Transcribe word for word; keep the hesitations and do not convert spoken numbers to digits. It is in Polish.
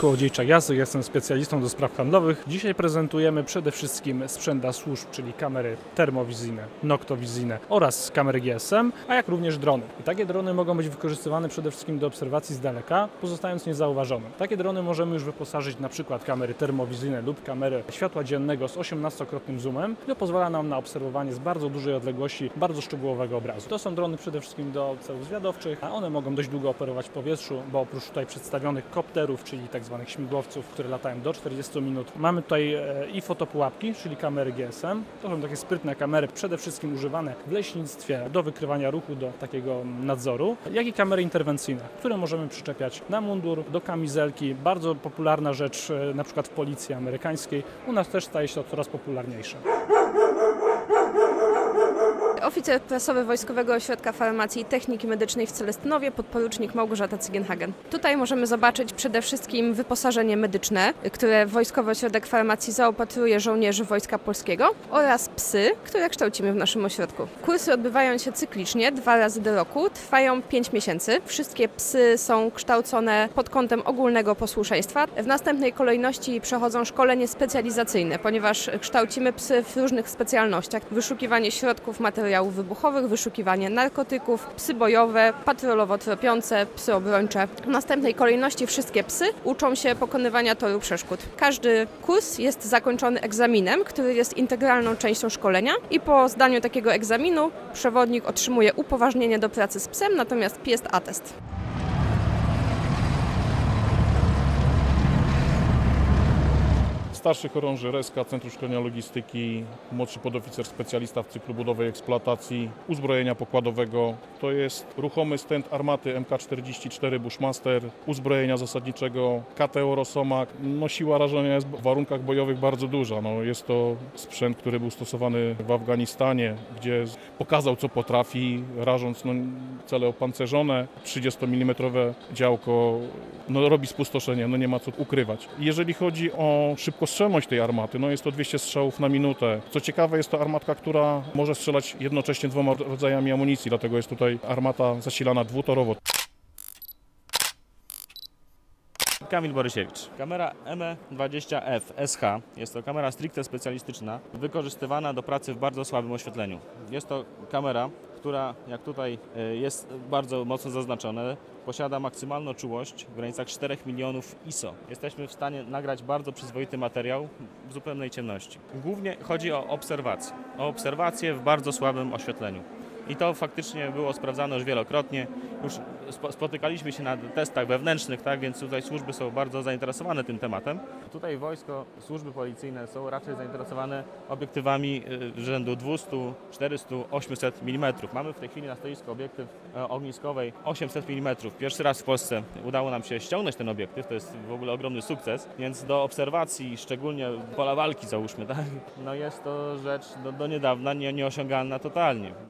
Kołodziejczak jazdy, jestem specjalistą do spraw handlowych. Dzisiaj prezentujemy przede wszystkim sprzęt dla służb, czyli kamery termowizyjne, noktowizyjne oraz kamery G S M, a jak również drony. I takie drony mogą być wykorzystywane przede wszystkim do obserwacji z daleka, pozostając niezauważone. Takie drony możemy już wyposażyć na przykład kamery termowizyjne lub kamery światła dziennego z osiemnastokrotnym zoomem, to pozwala nam na obserwowanie z bardzo dużej odległości bardzo szczegółowego obrazu. To są drony przede wszystkim do celów zwiadowczych, a one mogą dość długo operować w powietrzu, bo oprócz tutaj przedstawionych kopterów, czyli tak zwanych śmigłowców, które latają do czterdziestu minut, mamy tutaj i fotopułapki, czyli kamery G S M. To są takie sprytne kamery, przede wszystkim używane w leśnictwie do wykrywania ruchu, do takiego nadzoru, jak i kamery interwencyjne, które możemy przyczepiać na mundur, do kamizelki. Bardzo popularna rzecz na przykład w policji amerykańskiej. U nas też staje się to coraz popularniejsze. Oficer prasowy Wojskowego Ośrodka Farmacji i Techniki Medycznej w Celestynowie, podporucznik Małgorzata Cygienhagen. Tutaj możemy zobaczyć przede wszystkim wyposażenie medyczne, które Wojskowy Ośrodek Farmacji zaopatruje żołnierzy Wojska Polskiego, oraz psy, które kształcimy w naszym ośrodku. Kursy odbywają się cyklicznie, dwa razy do roku, trwają pięć miesięcy. Wszystkie psy są kształcone pod kątem ogólnego posłuszeństwa. W następnej kolejności przechodzą szkolenie specjalizacyjne, ponieważ kształcimy psy w różnych specjalnościach. Wyszukiwanie środków, materiałów wybuchowych, wyszukiwanie narkotyków, psy bojowe, patrolowo-tropiące, psy obrończe. W następnej kolejności wszystkie psy uczą się pokonywania toru przeszkód. Każdy kurs jest zakończony egzaminem, który jest integralną częścią szkolenia i po zdaniu takiego egzaminu przewodnik otrzymuje upoważnienie do pracy z psem, natomiast jest atest. Starszy chorąży R S K, Centrum Szkolenia Logistyki, młodszy podoficer specjalista w cyklu budowy i eksploatacji uzbrojenia pokładowego. To jest ruchomy stent armaty M K czterdzieści cztery Bushmaster, uzbrojenia zasadniczego K T O Rosomak. No, siła rażenia jest w warunkach bojowych bardzo duża. No, jest to sprzęt, który był stosowany w Afganistanie, gdzie pokazał, co potrafi, rażąc no, cele opancerzone. trzydziestomilimmetrowe działko no, robi spustoszenie, no nie ma co ukrywać. Jeżeli chodzi o szybkość strzelność tej armaty, no jest to dwieście strzałów na minutę. Co ciekawe, jest to armatka, która może strzelać jednocześnie dwoma rodzajami amunicji, dlatego jest tutaj armata zasilana dwutorowo. Kamil Borysiewicz. Kamera M E dwadzieścia F S H jest to kamera stricte specjalistyczna, wykorzystywana do pracy w bardzo słabym oświetleniu. Jest to kamera, która, jak tutaj jest bardzo mocno zaznaczone, posiada maksymalną czułość w granicach czterech milionów I S O. Jesteśmy w stanie nagrać bardzo przyzwoity materiał w zupełnej ciemności. Głównie chodzi o obserwację, o obserwację w bardzo słabym oświetleniu. I to faktycznie było sprawdzane już wielokrotnie. Już spotykaliśmy się na testach wewnętrznych, tak, więc tutaj służby są bardzo zainteresowane tym tematem. Tutaj wojsko, służby policyjne są raczej zainteresowane obiektywami rzędu dwieście, czterysta, osiemset milimetrów. Mamy w tej chwili na stoisku obiektyw ogniskowej osiemset milimetrów. Pierwszy raz w Polsce udało nam się ściągnąć ten obiektyw, to jest w ogóle ogromny sukces, więc do obserwacji, szczególnie pola walki załóżmy, tak, no jest to rzecz do, do niedawna nie, nieosiągalna totalnie.